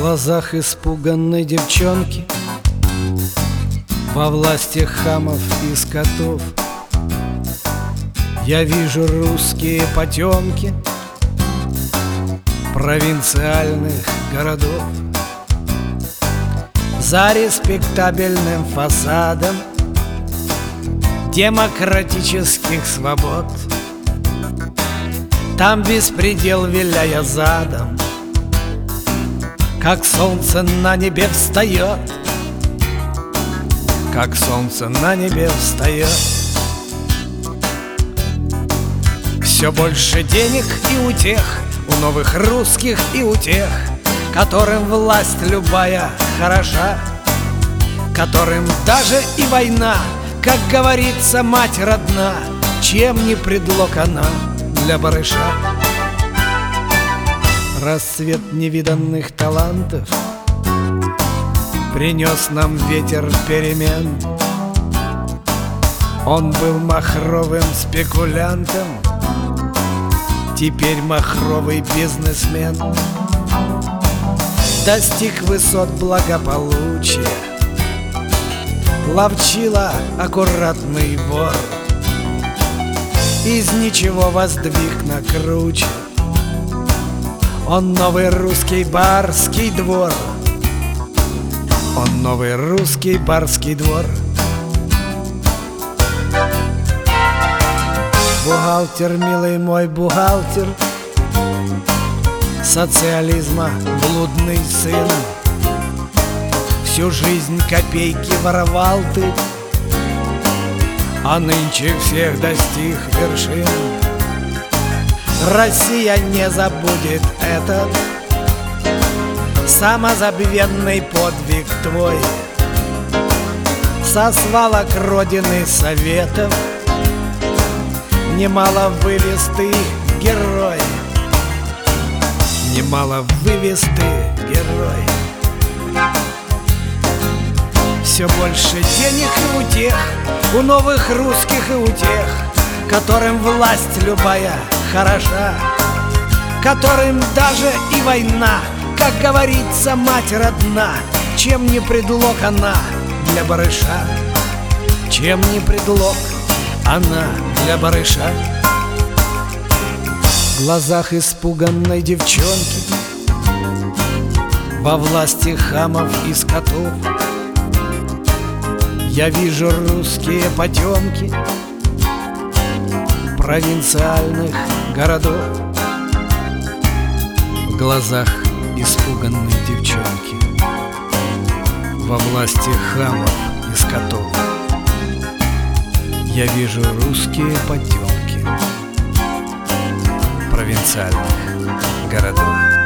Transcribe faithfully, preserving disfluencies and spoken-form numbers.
глазах испуганной девчонки, во власти хамов и скотов, я вижу русские потемки провинциальных городов. За респектабельным фасадом демократических свобод там беспредел, виляя задом, как солнце на небе встает, как солнце на небе встает. Все больше денег и утех у новых русских и у тех, которым власть любая хороша, которым даже и война, как говорится, мать родна, чем не предлог она для барыша. Расцвет невиданных талантов принес нам ветер перемен. Он был махровым спекулянтом, теперь махровый бизнесмен. Достиг высот благополучия, ловчила аккуратный вор, из ничего воздвиг на круче он новый русский барский двор. Он новый русский барский двор. Бухгалтер, милый мой бухгалтер, социализма блудный сын, всю жизнь копейки воровал ты, а нынче всех достиг вершин. Россия не забудет этот самозабвенный подвиг твой. Со свалок родины советов немало вывез ты, герой, немало вывез ты, герой. Все больше денег и утех у новых русских и у тех, которым власть любая хороша, которым даже и война, как говорится, мать родна, чем не предлог она для барыша, чем не предлог она для барыша. В глазах испуганной девчонки, во власти хамов и скотов, я вижу русские потемки провинциальных городов. В глазах испуганной девчонки, во власти хамов и скотов, я вижу русские потемки провинциальных городов.